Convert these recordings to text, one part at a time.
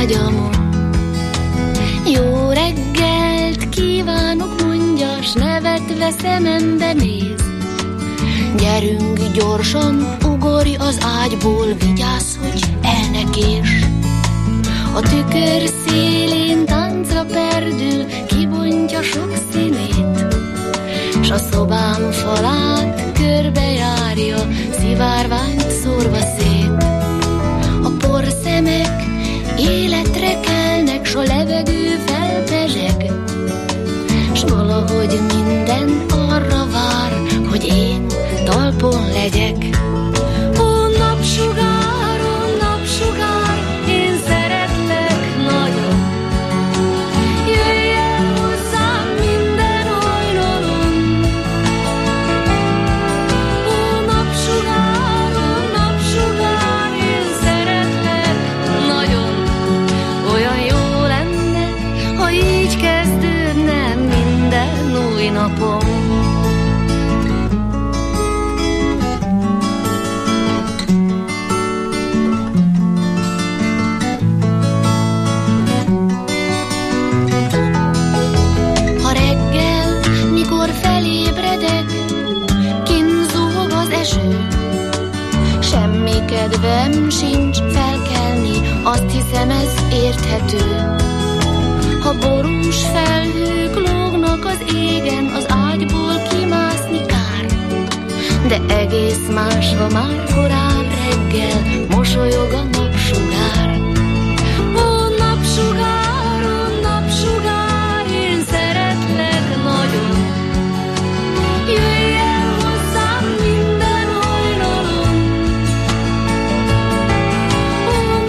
ágyamon. Jó reggelt kívánok, mondja, s nevetve szemembe néz. Gyerünk gyorsan, ugorj az ágyból, vigyázz, hogy el ne kés. A tükör szélén táncra perdül, kibontja sok színét, s a szobám falát körbejárja, szivárványt szórva szét. A porszemek életre kelnek, s a levegő felpezseg, s valahogy minden arra vár, hogy én talpon legyek. Ó, napsugár, én szeretlek nagyon. Jöjj el hozzám minden hajnalon. Ó, napsugár, én szeretlek nagyon. Olyan jó lenne, ha így kezdődne minden új napom. Semmi kedvem sincs felkelni, azt hiszem ez érthető. Ha borús felhők lógnak az égen, az ágyból kimászni kár. De egész más, ha már korán reggel mosolyog a napsugár. Ó, napsugár, én szeretlek nagyon. Jöjj el hozzám minden hajnalon. Ó,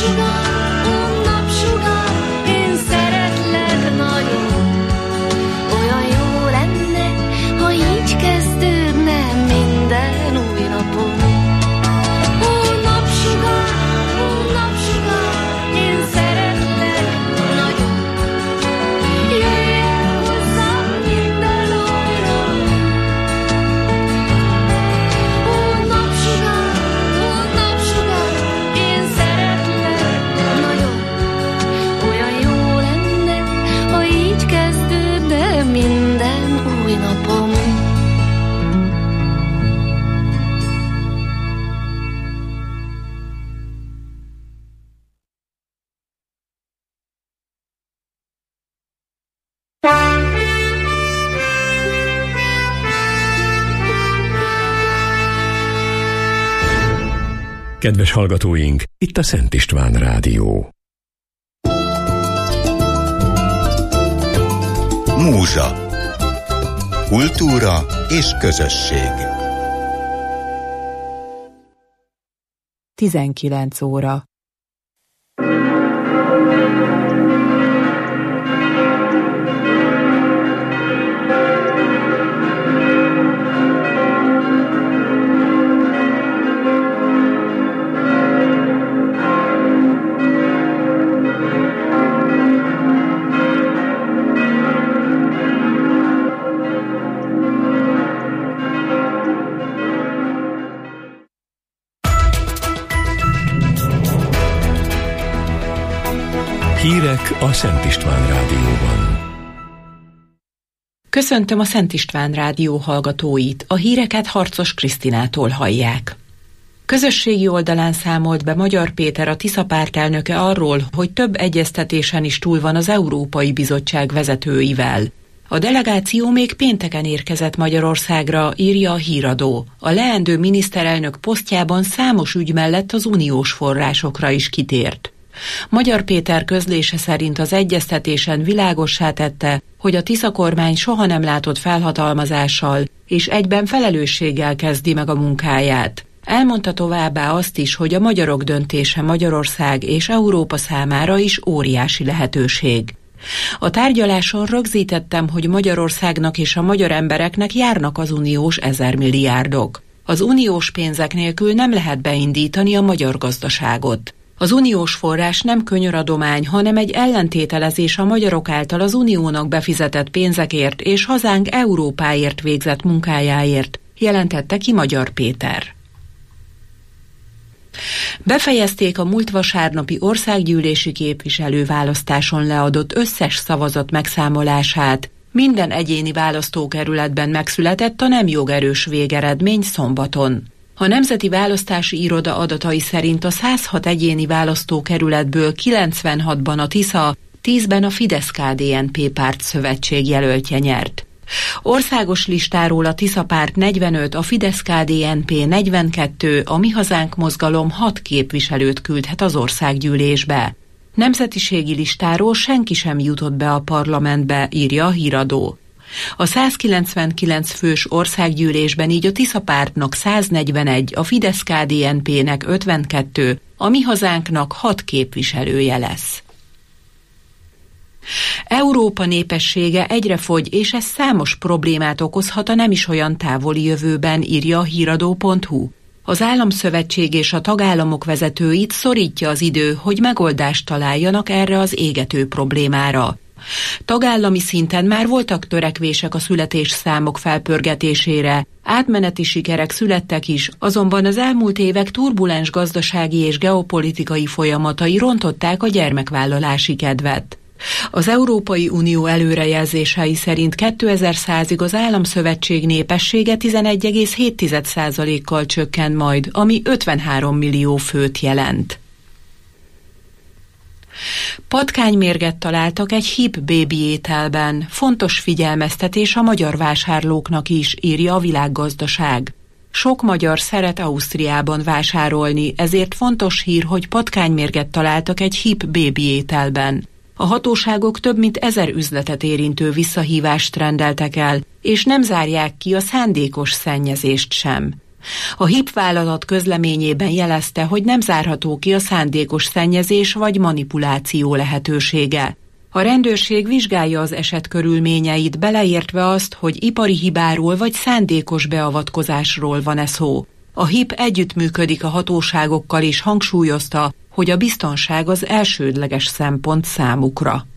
napsugár, én szeretlek nagyon. Olyan jó lenne, ha így kezdődne minden új napom. Ó, napsugár, én szeretlek nagyon. Jöjj el hozzám minden hajnalon. Ó, napsugár, én szeretlek nagyon. Olyan jó lenne, ha így kezdődne minden új napom. Kedves hallgatóink, itt a Szent István Rádió. Múzsa. Kultúra és közösség. 19 óra. Hírek a Szent István Rádióban. Köszöntöm a Szent István Rádió hallgatóit, a híreket Harcos Krisztinától hallják. Közösségi oldalán számolt be Magyar Péter, a Tisza pártelnöke arról, hogy több egyeztetésen is túl van az Európai Bizottság vezetőivel. A delegáció még pénteken érkezett Magyarországra, írja a híradó. A leendő miniszterelnök posztjában számos ügy mellett az uniós forrásokra is kitért. Magyar Péter közlése szerint az egyeztetésen világossá tette, hogy a Tisza kormány soha nem látott felhatalmazással és egyben felelősséggel kezdi meg a munkáját. Elmondta továbbá azt is, hogy a magyarok döntése Magyarország és Európa számára is óriási lehetőség. A tárgyaláson rögzítettem, hogy Magyarországnak és a magyar embereknek járnak az uniós 1000 milliárdok. Az uniós pénzek nélkül nem lehet beindítani a magyar gazdaságot. Az uniós forrás nem könyöradomány, hanem egy ellentételezés a magyarok által az uniónak befizetett pénzekért és hazánk Európáért végzett munkájáért, jelentette ki Magyar Péter. Befejezték a múlt vasárnapi országgyűlési képviselőválasztáson leadott összes szavazat megszámolását. Minden egyéni választókerületben megszületett a nem jogerős végeredmény szombaton. A Nemzeti Választási Iroda adatai szerint a 106 egyéni választókerületből 96-ban a TISZA, 10-ben a Fidesz-KDNP pártszövetség jelöltje nyert. Országos listáról a TISZA párt 45, a Fidesz-KDNP 42, a Mi Hazánk mozgalom 6 képviselőt küldhet az országgyűlésbe. Nemzetiségi listáról senki sem jutott be a parlamentbe, írja a híradó. A 199 fős országgyűlésben így a TISZA pártnak 141, a Fidesz-KDNP-nek 52, a Mi Hazánknak 6 képviselője lesz. Európa népessége egyre fogy, és ez számos problémát okozhat a nem is olyan távoli jövőben, írja a híradó.hu. Az Államszövetség és a tagállamok vezetőit szorítja az idő, hogy megoldást találjanak erre az égető problémára. Tagállami szinten már voltak törekvések a születésszámok felpörgetésére, átmeneti sikerek születtek is, azonban az elmúlt évek turbulens gazdasági és geopolitikai folyamatai rontották a gyermekvállalási kedvet. Az Európai Unió előrejelzései szerint 2100-ig az Államszövetség népessége 11,7%-kal csökken majd, ami 53 millió főt jelent. Patkánymérget találtak egy hip bébi ételben. Fontos figyelmeztetés a magyar vásárlóknak is, írja a Világgazdaság. Sok magyar szeret Ausztriában vásárolni, ezért fontos hír, hogy patkánymérget találtak egy hip bébi ételben. A hatóságok több mint 1000 üzletet érintő visszahívást rendeltek el, és nem zárják ki a szándékos szennyezést sem. A HIP vállalat közleményében jelezte, hogy nem zárható ki a szándékos szennyezés vagy manipuláció lehetősége. A rendőrség vizsgálja az eset körülményeit, beleértve azt, hogy ipari hibáról vagy szándékos beavatkozásról van-e szó. A HIP együttműködik a hatóságokkal és hangsúlyozta, hogy a biztonság az elsődleges szempont számukra.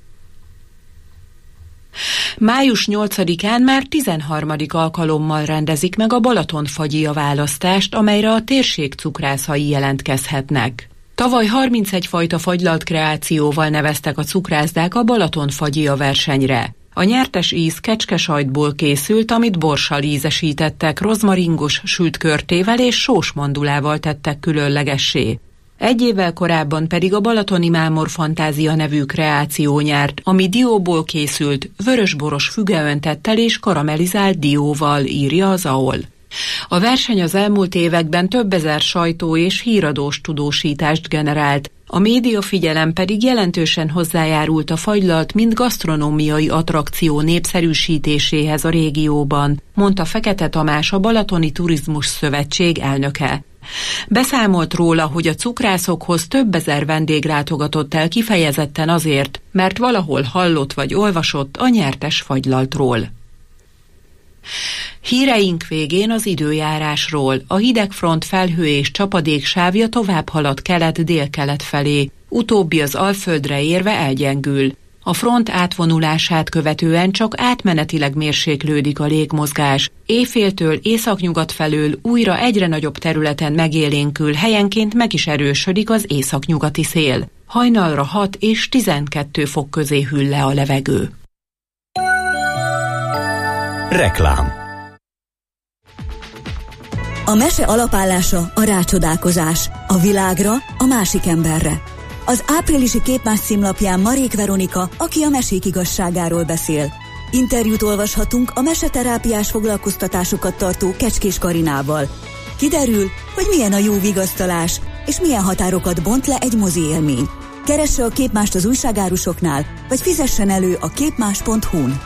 Május 8-án már 13. alkalommal rendezik meg a Balatonfagyia választást, amelyre a térség cukrászai jelentkezhetnek. Tavaly 31 fajta fagylalt kreációval neveztek a cukrászdák a Balatonfagyia versenyre. A nyertes íz kecskesajtból készült, amit borssal ízesítettek, rozmaringos sült körtével és sós mandulával tettek különlegessé. Egy évvel korábban pedig a Balatoni Mámor Fantázia nevű kreáció nyert, ami dióból készült, vörösboros fügeöntettel és karamellizált dióval, írja az AOL. A verseny az elmúlt években több ezer sajtó és híradós tudósítást generált, a médiafigyelem pedig jelentősen hozzájárult a fagylalt mint gasztronómiai attrakció népszerűsítéséhez a régióban, mondta Fekete Tamás, a Balatoni Turizmus Szövetség elnöke. Beszámolt róla, hogy a cukrászokhoz több ezer vendég látogatott el kifejezetten azért, mert valahol hallott vagy olvasott a nyertes fagylaltról. Híreink végén az időjárásról. A hidegfront felhő és csapadék sávja tovább halad kelet-délkelet felé, utóbbi az Alföldre érve elgyengül. A front átvonulását követően csak átmenetileg mérséklődik a légmozgás. Éjféltől északnyugat felől újra egyre nagyobb területen megélénkül, helyenként meg is erősödik az északnyugati szél. Hajnalra 6 és 12 fok közé hűl le a levegő. Reklám. A mese alapállása a rácsodálkozás, a világra, a másik emberre. Az áprilisi Képmás címlapján Marék Veronika, aki a mesék igazságáról beszél. Interjút olvashatunk a meseterápiás foglalkoztatásokat tartó Kecskés Karinával. Kiderül, hogy milyen a jó vigasztalás, és milyen határokat bont le egy mozi élmény. Keresse a Képmást az újságárusoknál, vagy fizessen elő a képmás.hu-n.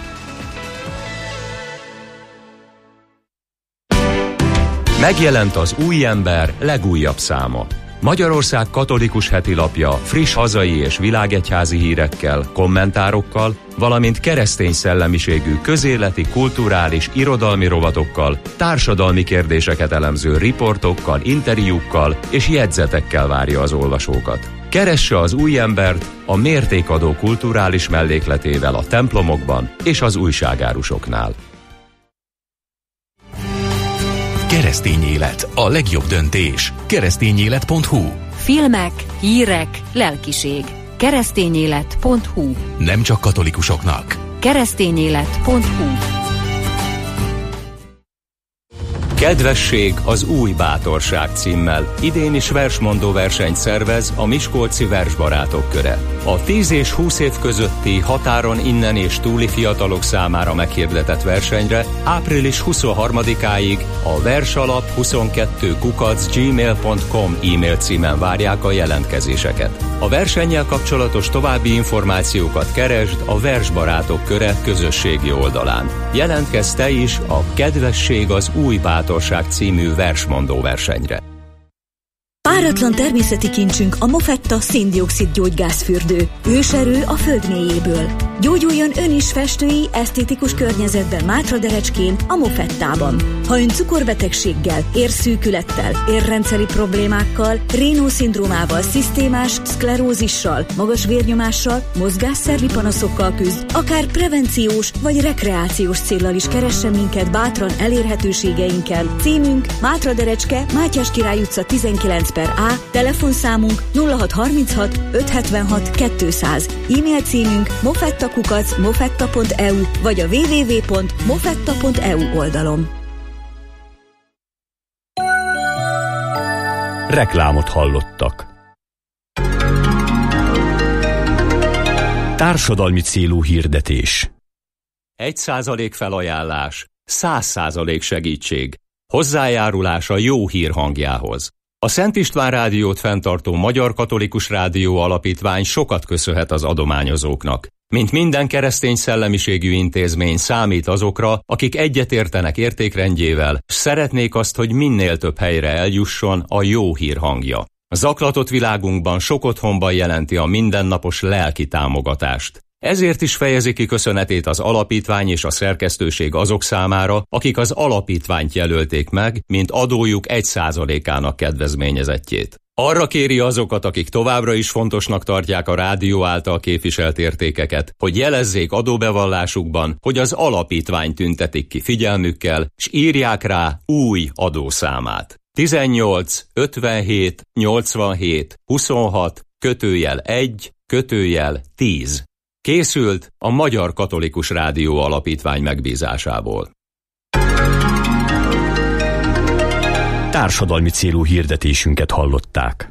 Megjelent az Új Ember legújabb száma. Magyarország katolikus hetilapja friss hazai és világegyházi hírekkel, kommentárokkal, valamint keresztény szellemiségű közéleti, kulturális, irodalmi rovatokkal, társadalmi kérdéseket elemző riportokkal, interjúkkal és jegyzetekkel várja az olvasókat. Keresse az Új Embert a mértékadó kulturális mellékletével a templomokban és az újságárusoknál. Keresztény élet, a legjobb döntés. Keresztényélet.hu. Filmek, hírek, lelkiség. Keresztényélet.hu. Nem csak katolikusoknak. Keresztényélet.hu. Kedvesség az új bátorság címmel idén is versmondó versenyt szervez a Miskolci Versbarátok Köre. A 10 és 20 év közötti határon innen és túli fiatalok számára meghirdetett versenyre április 23-áig a versalap22@gmail.com e-mail címen várják a jelentkezéseket. A versennyel kapcsolatos további információkat keresd a Versbarátok Köre közösségi oldalán. Jelentkezz te is a Kedvesség az új bátorság című versmondó versenyre. Páratlan természeti kincsünk a Mofetta szén-dioxid gyógygázfürdő. Őserő a föld mélyéből. Gyógyuljon ön is festői, esztétikus környezetben Mátraderecskén, a Mofettában. Ha ön cukorbetegséggel, érszűkülettel, érrendszeri problémákkal, Raynaud-szindrómával, szisztémás szklerózissal, magas vérnyomással, mozgásszervi panaszokkal küzd, akár prevenciós vagy rekreációs céllal is keressen minket bátran elérhetőségeinken. Címünk Mátraderecske, Mátyás Király utca 19/A, telefonszámunk 0636 576 200, e-mail címünk mofetta@mofetta.eu vagy a www.mofetta.eu oldalon. Reklámot hallottak. Társadalmi célú hirdetés. 1% felajánlás, 100% segítség. Hozzájárulás a jó hír hangjához. A Szent István Rádiót fenntartó Magyar Katolikus Rádió Alapítvány sokat köszönhet az adományozóknak. Mint minden keresztény szellemiségű intézmény számít azokra, akik egyetértenek értékrendjével, s szeretnék azt, hogy minél több helyre eljusson a jó hír hangja. A zaklatott világunkban sok otthonban jelenti a mindennapos lelki támogatást. Ezért is fejezi ki köszönetét az alapítvány és a szerkesztőség azok számára, akik az alapítványt jelölték meg, mint adójuk 1%-ának kedvezményezettjét. Arra kéri azokat, akik továbbra is fontosnak tartják a rádió által képviselt értékeket, hogy jelezzék adóbevallásukban, hogy az alapítvány tüntetik ki figyelmükkel, s írják rá új adószámát. 18 57 87 26 /1 /10. Készült a Magyar Katolikus Rádió Alapítvány megbízásából. Társadalmi célú hirdetésünket hallották.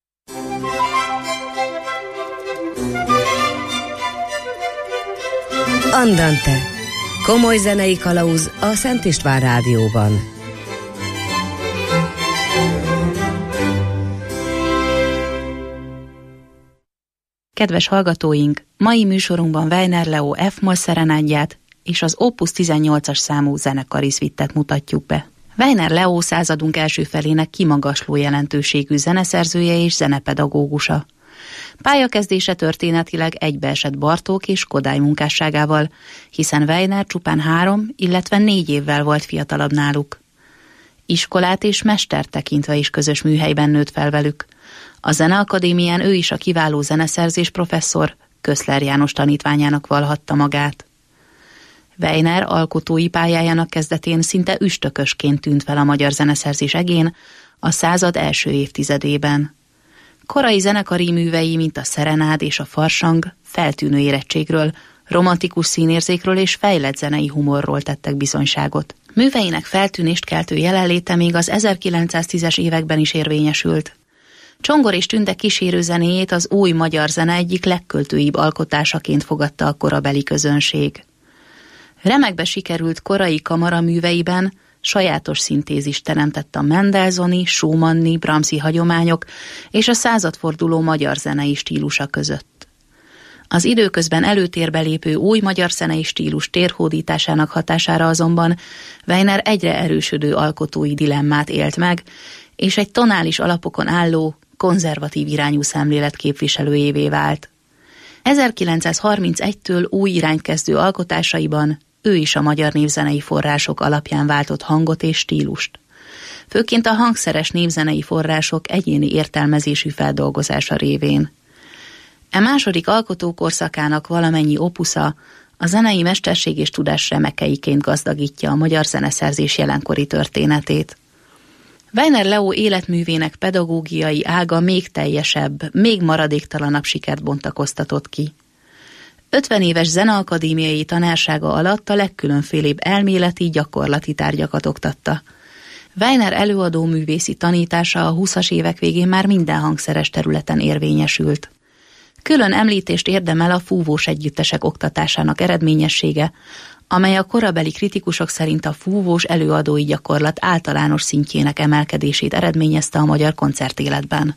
Andante. Komoly zenei kalauz a Szent István Rádióban. Kedves hallgatóink, mai műsorunkban Weiner Leo F-moll szerenádját és az Opus 18-as számú zenekari szvittet mutatjuk be. Weiner Leo századunk első felének kimagasló jelentőségű zeneszerzője és zenepedagógusa. Pályakezdése történetileg egybeesett Bartók és Kodály munkásságával, hiszen Weiner csupán 3, illetve 4 évvel volt fiatalabb náluk. Iskolát és mestert tekintve is közös műhelyben nőtt fel velük. A Zeneakadémián ő is a kiváló zeneszerzés professzor, Köszler János tanítványának vallhatta magát. Weiner alkotói pályájának kezdetén szinte üstökösként tűnt fel a magyar zeneszerzés egén a század első évtizedében. Korai zenekari művei, mint a szerenád és a farsang, feltűnő érettségről, romantikus színérzékről és fejlett zenei humorról tettek bizonyságot. Műveinek feltűnést keltő jelenléte még az 1910-es években is érvényesült. Csongor és Tünde kísérő zenéjét az új magyar zene egyik legköltőibb alkotásaként fogadta a korabeli közönség. Remekbe sikerült korai kamaraműveiben sajátos szintézist teremtett a Mendelssohni, Schumanni, Brahmsi hagyományok és a századforduló magyar zenei stílusa között. Az időközben előtérbe lépő új magyar zenei stílus térhódításának hatására azonban Weiner egyre erősödő alkotói dilemmát élt meg, és egy tonális alapokon álló, konzervatív irányú szemlélet képviselőjévé vált. 1931-től új irányt kezdő alkotásaiban ő is a magyar népzenei források alapján váltott hangot és stílust. Főként a hangszeres népzenei források egyéni értelmezésű feldolgozása révén. E második alkotókorszakának valamennyi opusza a zenei mesterség és tudás remekeiként gazdagítja a magyar zeneszerzés jelenkori történetét. Weiner Leo életművének pedagógiai ága még teljesebb, még maradéktalanabb sikert bontakoztatott ki. 50 éves zeneakadémiai tanársága alatt a legkülönfélébb elméleti, gyakorlati tárgyakat oktatta. Weiner előadó művészi tanítása a 20-as évek végén már minden hangszeres területen érvényesült. Külön említést érdemel a fúvós együttesek oktatásának eredményessége, amely a korabeli kritikusok szerint a fúvós előadói gyakorlat általános szintjének emelkedését eredményezte a magyar koncertéletben.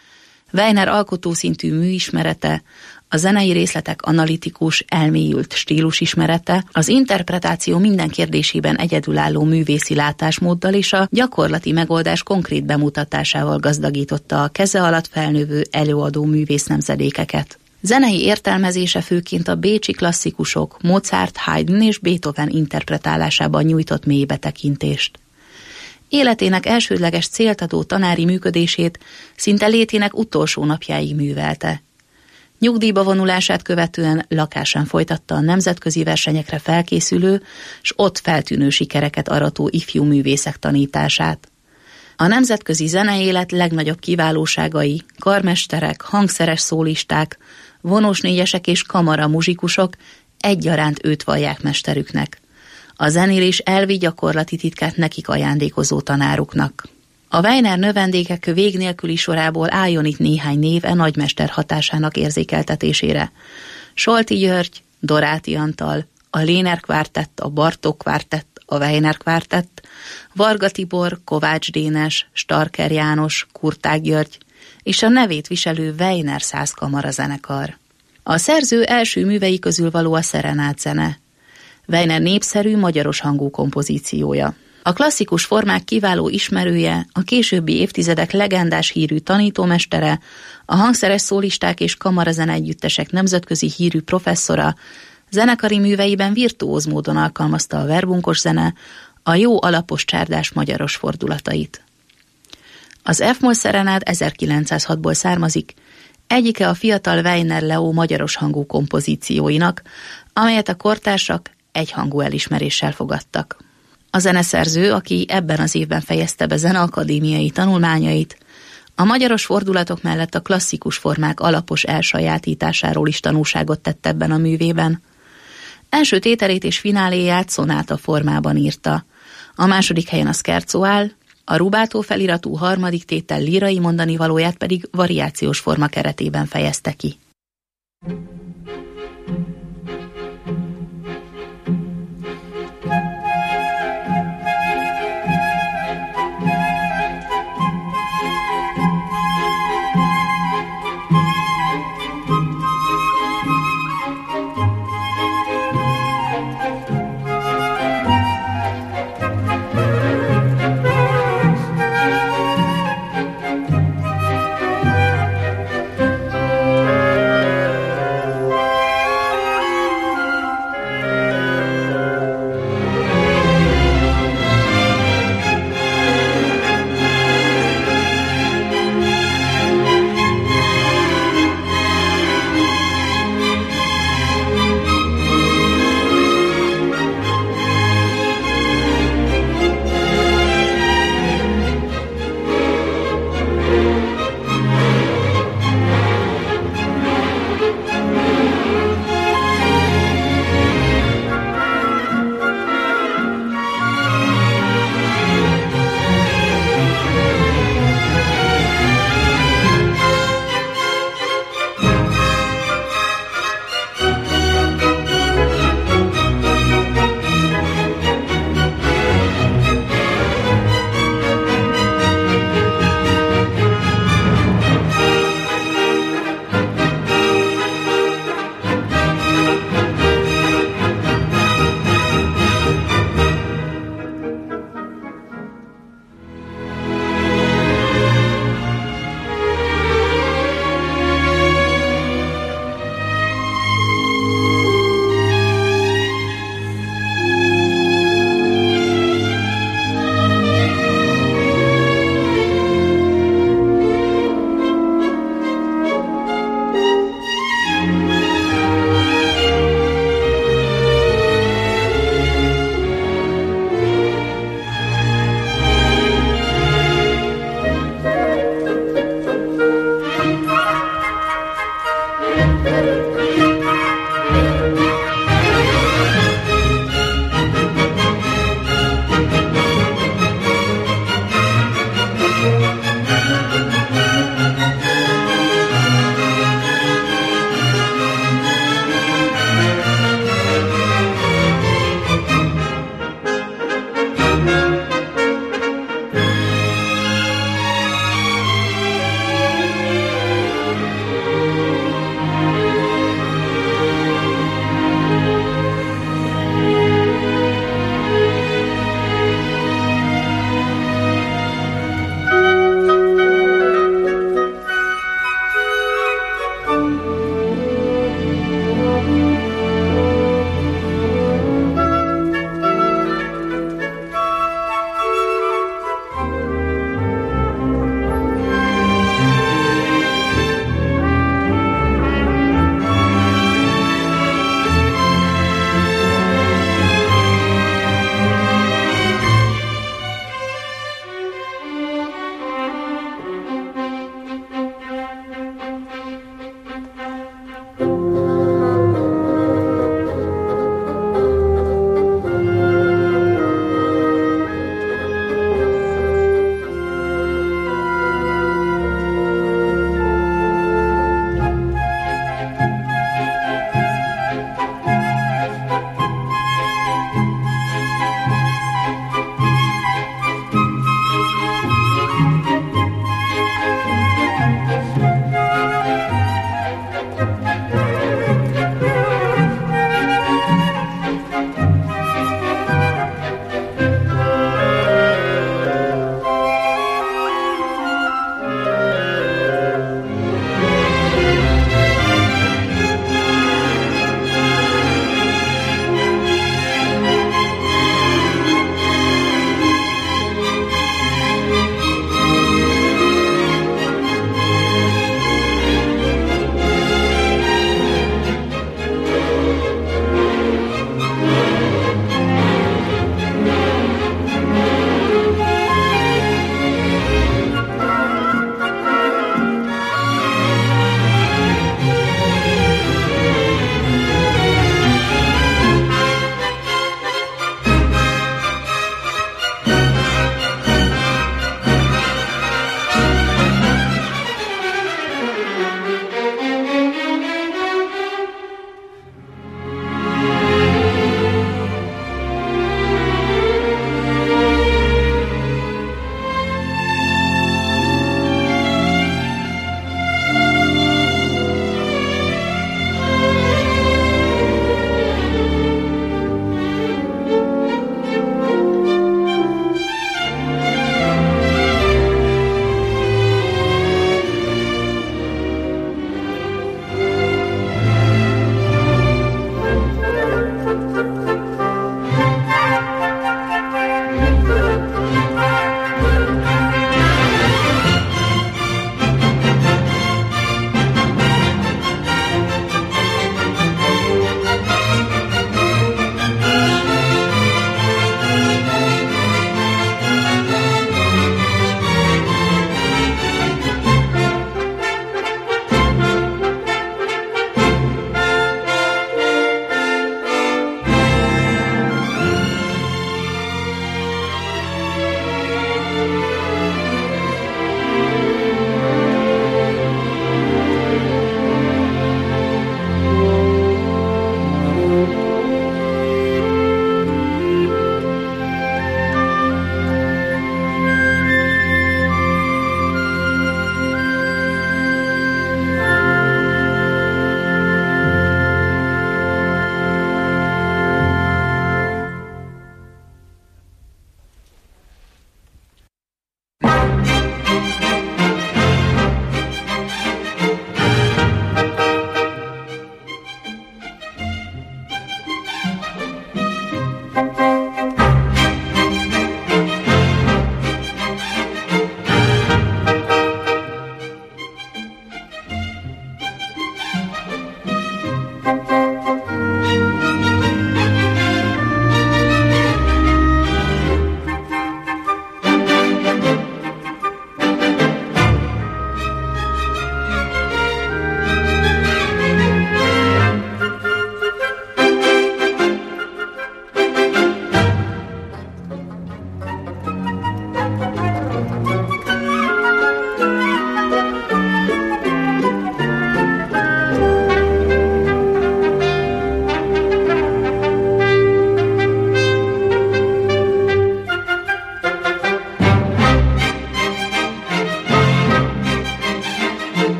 Weiner alkotószintű műismerete, a zenei részletek analitikus, elmélyült stílusismerete, az interpretáció minden kérdésében egyedülálló művészi látásmóddal és a gyakorlati megoldás konkrét bemutatásával gazdagította a keze alatt felnövő előadó művész nemzedékeket. Zenei értelmezése főként a bécsi klasszikusok, Mozart, Haydn és Beethoven interpretálásában nyújtott mély betekintést. Életének elsődleges célt adó tanári működését szinte létének utolsó napjáig művelte. Nyugdíjba vonulását követően lakásán folytatta a nemzetközi versenyekre felkészülő, s ott feltűnő sikereket arató ifjú művészek tanítását. A nemzetközi zeneélet legnagyobb kiválóságai, karmesterek, hangszeres szólisták, vonósnégyesek és kamara muzsikusok egyaránt őt vallják mesterüknek. A zenélés elvi gyakorlati titkát nekik ajándékozó tanáruknak. A Weiner növendékek vég nélküli sorából álljon itt néhány név nagymester hatásának érzékeltetésére. Solti György, Doráti Antal, a Léner kvártett, a Bartók kvártett, a Weiner kvártett, Varga Tibor, Kovács Dénes, Starker János, Kurták György és a nevét viselő Weiner százkamara zenekar. A szerző első művei közül való a szerenád zene. Weiner népszerű, magyaros hangú kompozíciója. A klasszikus formák kiváló ismerője, a későbbi évtizedek legendás hírű tanítómestere, a hangszeres szólisták és kamarazene együttesek nemzetközi hírű professzora, zenekari műveiben virtuóz módon alkalmazta a verbunkos zene, a jó alapos csárdás magyaros fordulatait. Az F-moll szerenád 1906-ból származik, egyike a fiatal Weiner Leo magyaros hangú kompozícióinak, amelyet a kortársak egyhangú elismeréssel fogadtak. A zeneszerző, aki ebben az évben fejezte be zeneakadémiai tanulmányait, a magyaros fordulatok mellett a klasszikus formák alapos elsajátításáról is tanúságot tett ebben a művében. Első tételét és fináléját szonáta formában írta. A második helyen a scherzo áll, a rubátó feliratú harmadik tétel lírai mondanivalóját pedig variációs forma keretében fejezte ki.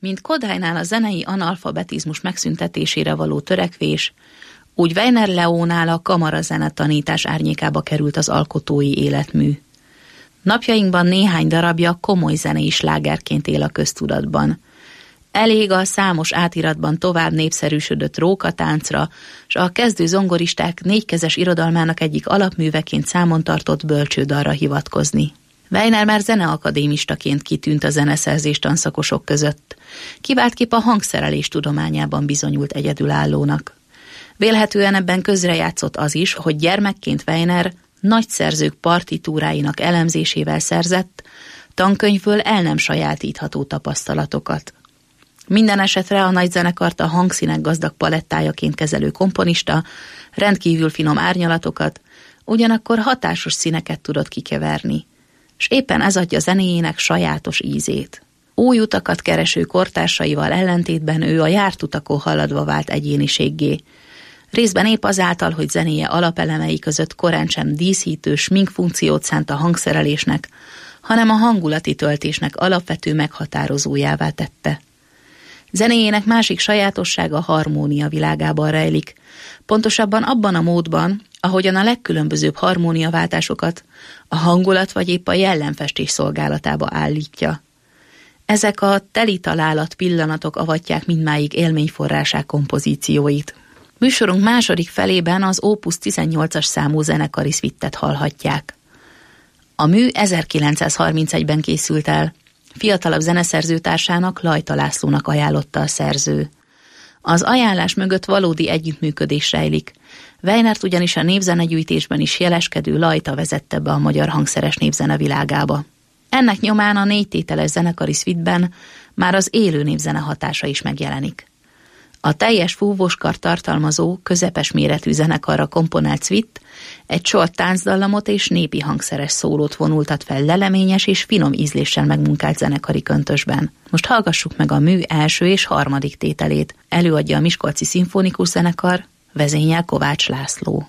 Mint Kodálynál a zenei analfabetizmus megszüntetésére való törekvés, úgy Weiner Leónál a kamarazene tanítás árnyékába került az alkotói életmű. Napjainkban néhány darabja komoly zenei slágerként él a köztudatban. Elég a számos átiratban tovább népszerűsödött rókatáncra, s a kezdő zongoristák négykezes irodalmának egyik alapműveként számon tartott bölcsődalra hivatkozni. Weiner már zeneakadémistaként kitűnt a zeneszerzés tanszakosok között. Kiváltképp a hangszerelés tudományában bizonyult egyedülállónak. Vélhetően ebben közrejátszott az is, hogy gyermekként Weiner nagy szerzők partitúráinak elemzésével szerzett, tankönyvből el nem sajátítható tapasztalatokat. Minden esetre a nagyzenekart a hangszínek gazdag palettájaként kezelő komponista rendkívül finom árnyalatokat, ugyanakkor hatásos színeket tudott kikeverni, és éppen ez adja zenéjének sajátos ízét. Új utakat kereső kortársaival ellentétben ő a járt utakon haladva vált egyéniséggé, részben épp azáltal, hogy zenéje alapelemei között korántsem díszítő sminkfunkciót szánt a hangszerelésnek, hanem a hangulati töltésnek alapvető meghatározójává tette. Zenéjének másik sajátossága a harmónia világában rejlik, pontosabban abban a módban, ahogyan a legkülönbözőbb harmóniaváltásokat a hangulat vagy épp a jellemfestés szolgálatába állítja. Ezek a teli találat pillanatok avatják mindmáig élményforrásák kompozícióit. Műsorunk második felében az Opus 18-as számú zenekari szvittet hallhatják. A mű 1931-ben készült el, fiatalabb zeneszerzőtársának, Lajta Lászlónak ajánlotta a szerző. Az ajánlás mögött valódi együttműködés rejlik. Weinert ugyanis a népzenegyűjtésben is jeleskedő Lajta vezette be a magyar hangszeres népzene világába. Ennek nyomán a 4 tételes zenekari szvitben már az élő népzene hatása is megjelenik. A teljes fúvóskart tartalmazó, közepes méretű zenekarra komponált szvitt egy sor táncdallamot és népi hangszeres szólót vonultat fel leleményes és finom ízléssel megmunkált zenekari köntösben. Most hallgassuk meg a mű első és harmadik tételét. Előadja a Miskolci Szimfonikus Zenekar, vezényel Kovács László.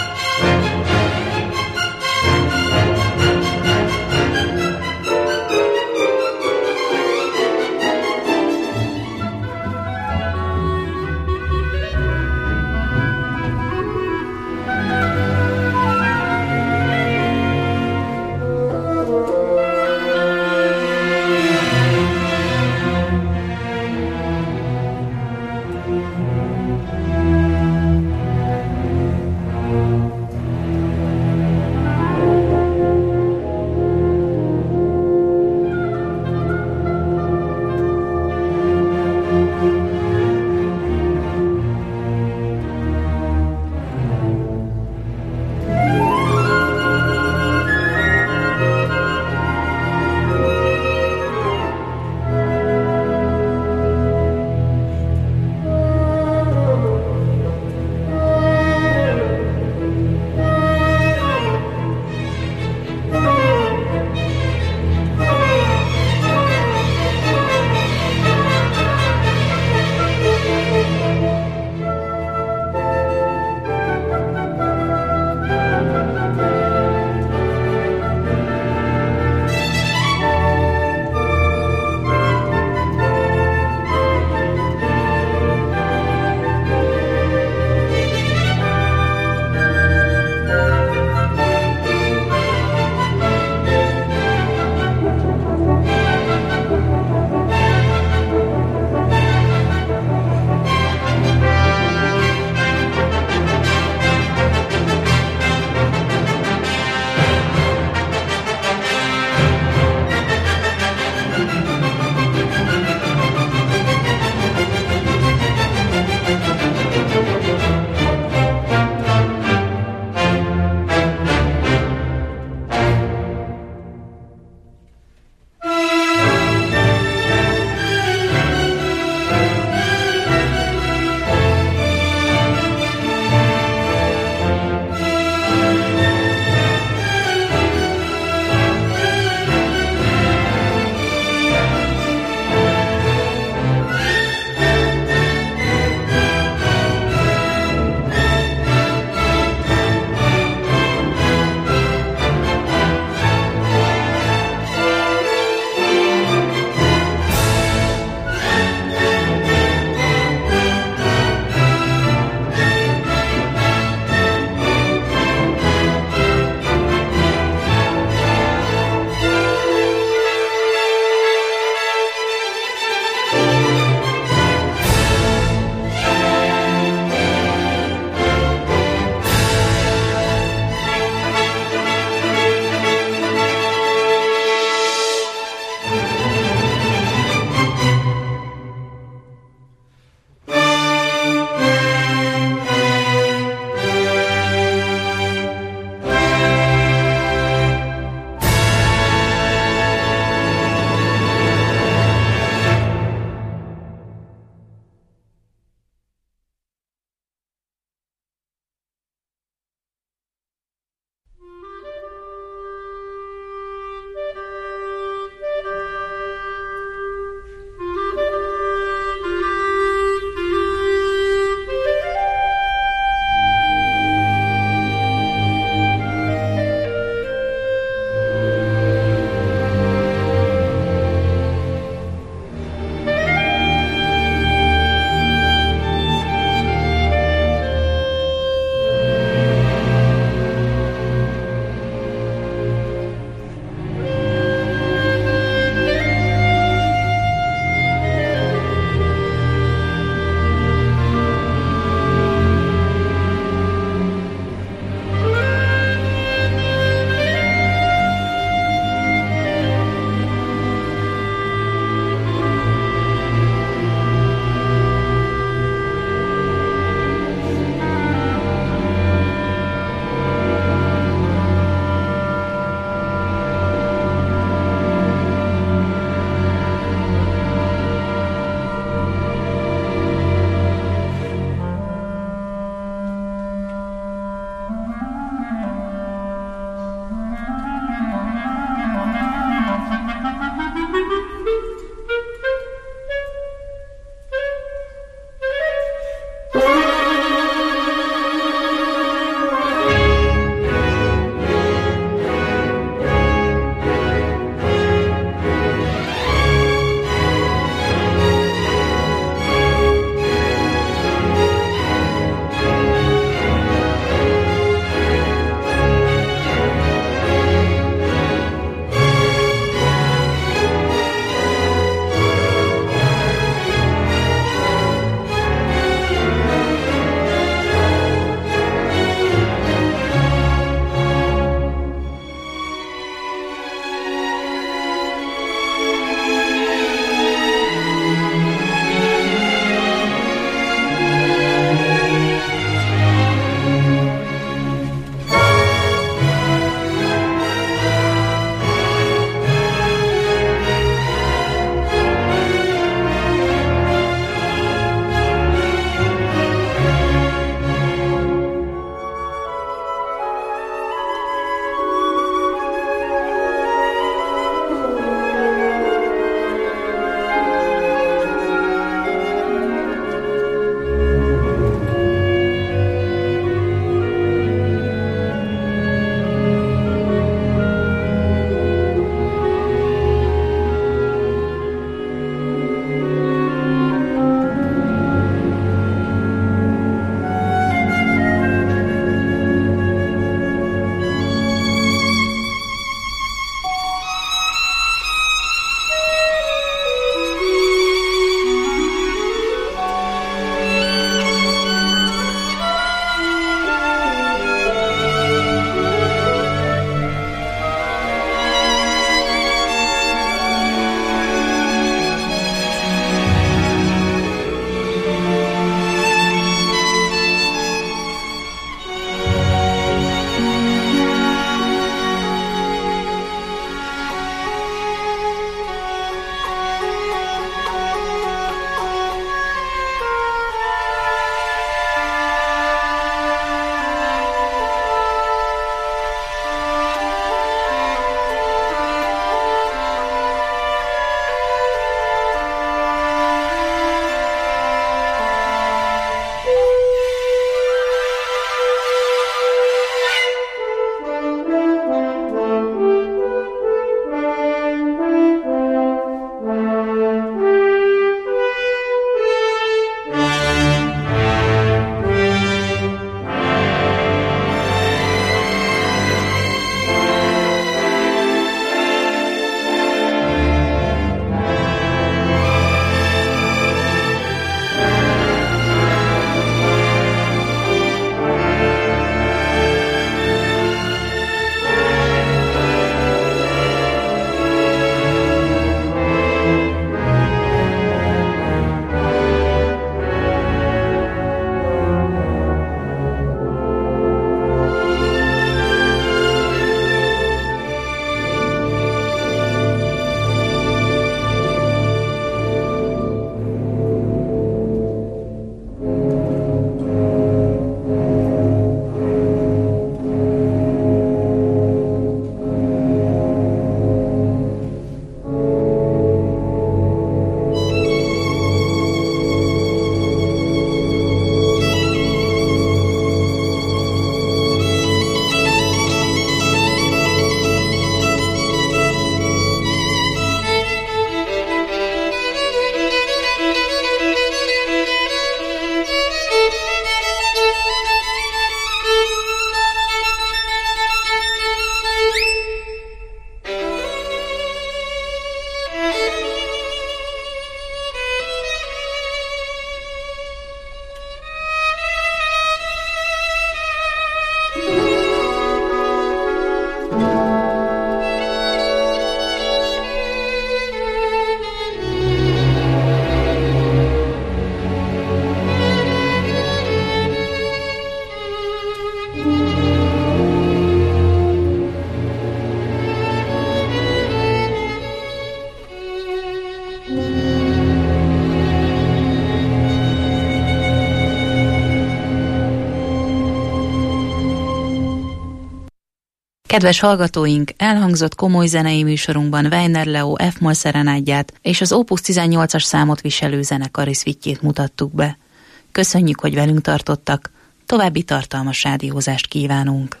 Kedves hallgatóink, elhangzott komoly zenei műsorunkban Weiner Leo F-moll szerenádját és az Opus 18-as számot viselő zenekari szvittjét mutattuk be. Köszönjük, hogy velünk tartottak, további tartalmas rádiózást kívánunk.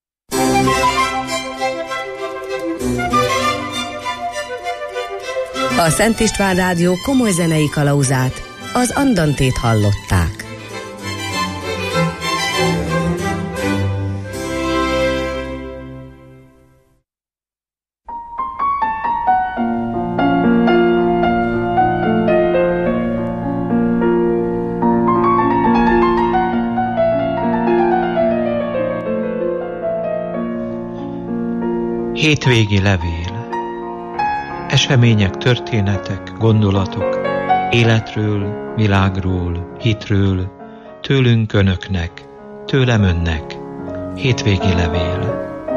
A Szent István Rádió komoly zenei kalauzát, az Andantét hallották. Hétvégi levél. Események, történetek, gondolatok, életről, világról, hitről, tőlünk önöknek, tőlem önnek. Hétvégi levél.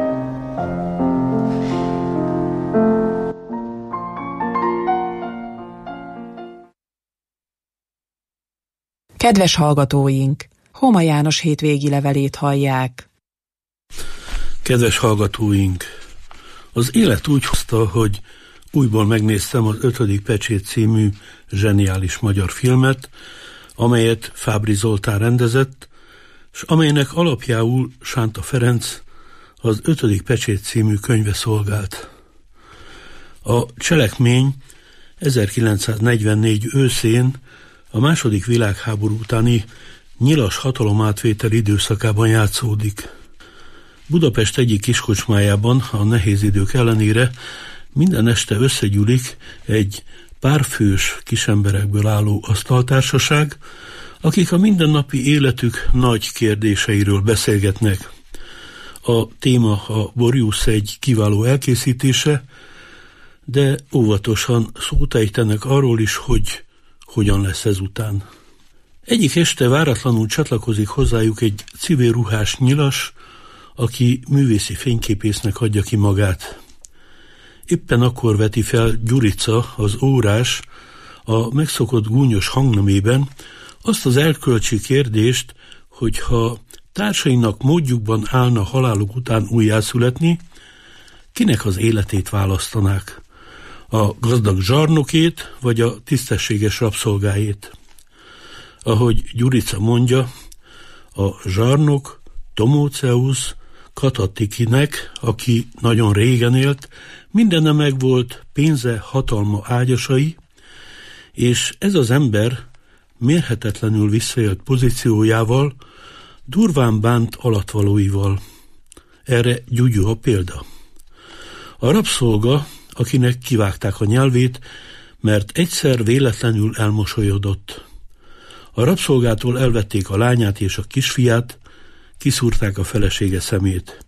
Kedves hallgatóink, Homa János hétvégi levelét hallják. Kedves hallgatóink, az élet úgy hozta, hogy újból megnéztem az 5. pecsét című zseniális magyar filmet, amelyet Fábry Zoltán rendezett, és amelynek alapjául Sánta Ferenc az 5. pecsét című könyve szolgált. A cselekmény 1944 őszén, a II. Világháború utáni nyilas hatalomátvétel időszakában játszódik. Budapest egyik kiskocsmájában a nehéz idők ellenére minden este összegyűlik egy párfős kisemberekből álló asztaltársaság, akik a mindennapi életük nagy kérdéseiről beszélgetnek. A téma a Boreus egy kiváló elkészítése, de óvatosan szót ejtenek arról is, hogy hogyan lesz ezután. Egyik este váratlanul csatlakozik hozzájuk egy civil ruhás nyilas, aki művészi fényképésznek adja ki magát. Éppen akkor veti fel Gyurica, az órás, a megszokott gúnyos hangnemében azt az erkölcsi kérdést, hogy ha társainak módjukban állna haláluk után újjászületni, kinek az életét választanák? A gazdag zsarnokét, vagy a tisztességes rabszolgáét? Ahogy Gyurica mondja, a zsarnok Tomóceusz Katatikinek, aki nagyon régen élt, mindenne megvolt, pénze, hatalma, ágyasai, és ez az ember mérhetetlenül visszaélt pozíciójával, durván bánt alatvalóival. Erre Gyugyu a példa. A rabszolga, akinek kivágták a nyelvét, mert egyszer véletlenül elmosolyodott. A rabszolgától elvették a lányát és a kisfiát, kiszúrták a felesége szemét.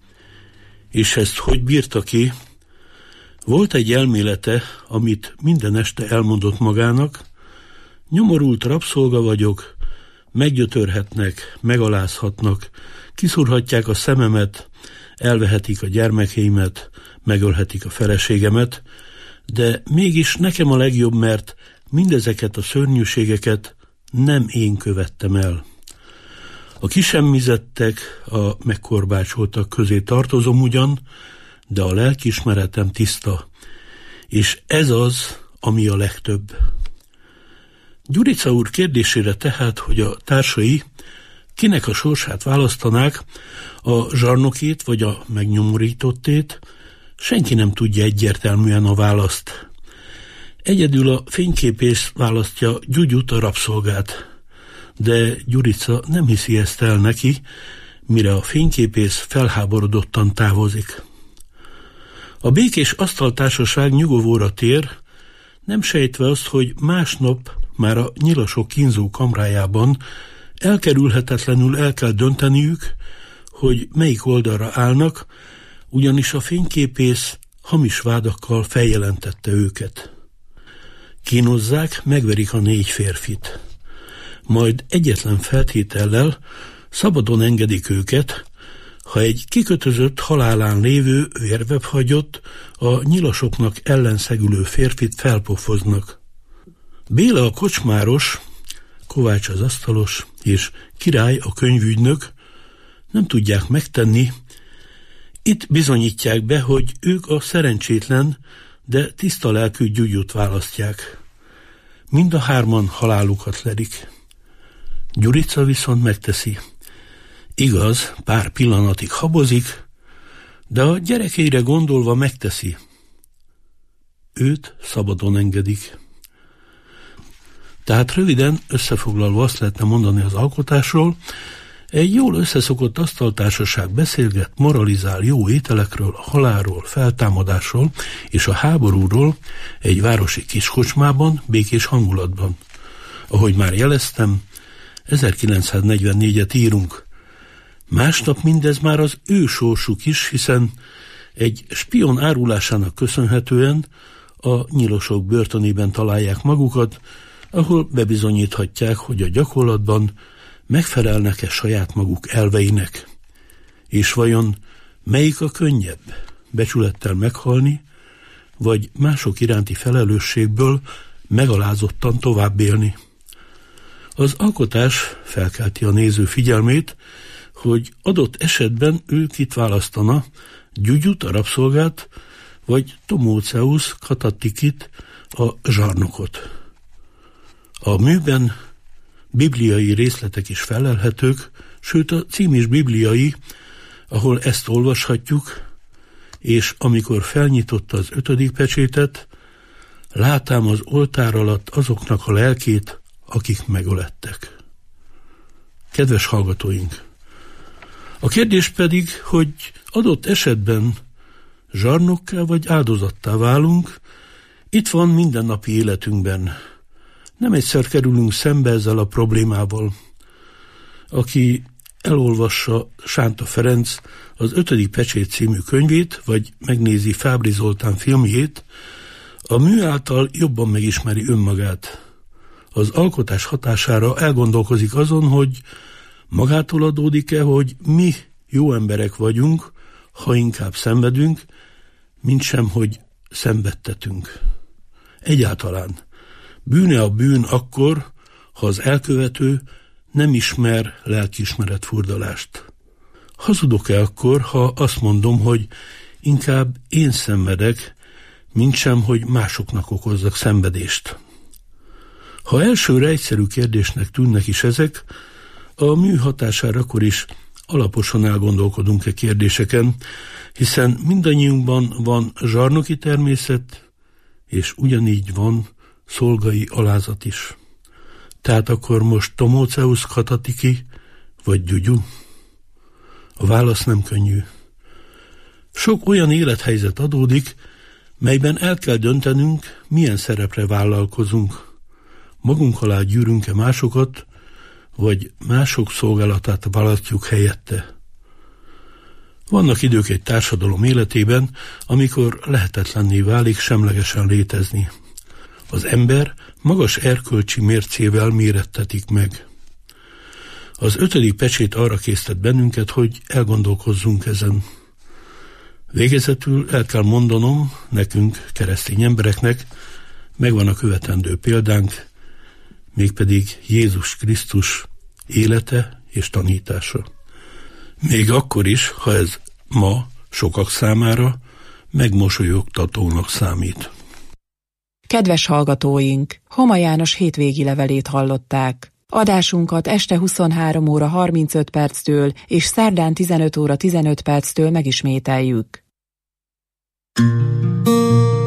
És ezt hogy bírta ki? Volt egy elmélete, amit minden este elmondott magának: nyomorult rabszolga vagyok, meggyötörhetnek, megalázhatnak, kiszúrhatják a szememet, elvehetik a gyermekeimet, megölhetik a feleségemet, de mégis nekem a legjobb, mert mindezeket a szörnyűségeket nem én követtem el. A kisemmizettek, a megkorbácsoltak közé tartozom ugyan, de a lelkiismeretem tiszta, és ez az, ami a legtöbb. Gyurica úr kérdésére tehát, hogy a társai kinek a sorsát választanák, a zsarnokét vagy a megnyomorítottét, senki nem tudja egyértelműen a választ. Egyedül a fényképész választja Gyugyut, a rabszolgát, de Gyurica nem hiszi ezt el neki, mire a fényképész felháborodottan távozik. A békés asztaltársaság nyugovóra tér, nem sejtve azt, hogy másnap már a nyilasok kínzó kamrájában elkerülhetetlenül el kell dönteniük, hogy melyik oldalra állnak, ugyanis a fényképész hamis vádakkal feljelentette őket. Kínozzák, megverik a 4 férfit. Majd egyetlen feltétellel szabadon engedik őket, ha egy kikötözött, halálán lévő, vérvebhagyott, a nyilasoknak ellenszegülő férfit felpofoznak. Béla a kocsmáros, Kovács az asztalos és Király a könyvügynök nem tudják megtenni. Itt bizonyítják be, hogy ők a szerencsétlen, de tiszta lelkű Gyugyut választják. Mind a hárman halálukat lelik. Gyurica viszont megteszi. Igaz, pár pillanatig habozik, de a gyerekeire gondolva megteszi. Őt szabadon engedik. Tehát röviden összefoglalva azt lehetne mondani az alkotásról, egy jól összeszokott asztaltársaság beszélget, moralizál jó ételekről, a halálról, feltámadásról és a háborúról egy városi kiskocsmában, békés hangulatban. Ahogy már jeleztem, 1944-et írunk. Másnap mindez már az ő sorsuk is, hiszen egy spion árulásának köszönhetően a nyilosok börtönében találják magukat, ahol bebizonyíthatják, hogy a gyakorlatban megfelelnek-e saját maguk elveinek. És vajon melyik a könnyebb? Becsülettel meghalni, vagy mások iránti felelősségből megalázottan tovább élni? Az alkotás felkelti a néző figyelmét, hogy adott esetben ő kit választana, Gyugyut, a rabszolgát, vagy Tomóceusz Katatikit, a zsarnokot. A műben bibliai részletek is felelhetők, sőt a cím is bibliai, ahol ezt olvashatjuk, és amikor felnyitotta az 5. pecsétet, látám az oltár alatt azoknak a lelkét, akik megölettek. Kedves hallgatóink! A kérdés pedig, hogy adott esetben zsarnokká vagy áldozattá válunk, itt van mindennapi életünkben. Nem egyszer kerülünk szembe ezzel a problémával. Aki elolvassa Sánta Ferenc az 5. pecsét című könyvét, vagy megnézi Fábry Zoltán filmjét, a mű által jobban megismeri önmagát. Az alkotás hatására elgondolkozik azon, hogy magától adódik-e, hogy mi jó emberek vagyunk, ha inkább szenvedünk, mintsem, hogy szenvedtetünk. Egyáltalán. Bűne a bűn akkor, ha az elkövető nem ismer lelkiismeret furdalást. Hazudok-e akkor, ha azt mondom, hogy inkább én szenvedek, mintsem, hogy másoknak okozzak szenvedést? Ha elsőre egyszerű kérdésnek tűnnek is ezek, a mű hatására akkor is alaposan elgondolkodunk kérdéseken, hiszen mindannyiunkban van zsarnoki természet, és ugyanígy van szolgai alázat is. Tehát akkor most Tomóceusz Katatiki vagy Gyugyu? A válasz nem könnyű. Sok olyan élethelyzet adódik, melyben el kell döntenünk, milyen szerepre vállalkozunk. Magunk alá gyűrünk-e másokat, vagy mások szolgálatát választjuk helyette. Vannak idők egy társadalom életében, amikor lehetetlenné válik semlegesen létezni. Az ember magas erkölcsi mércével mérettetik meg. Az 5. pecsét arra késztet bennünket, hogy elgondolkozzunk ezen. Végezetül el kell mondanom, nekünk, keresztény embereknek, megvan a követendő példánk, mégpedig Jézus Krisztus élete és tanítása. Még akkor is, ha ez ma sokak számára megmosolyogtatónak számít. Kedves hallgatóink, Homa János hétvégi levelét hallották. Adásunkat este 23 óra 35 perctől és szerdán 15 óra 15 perctől megismételjük.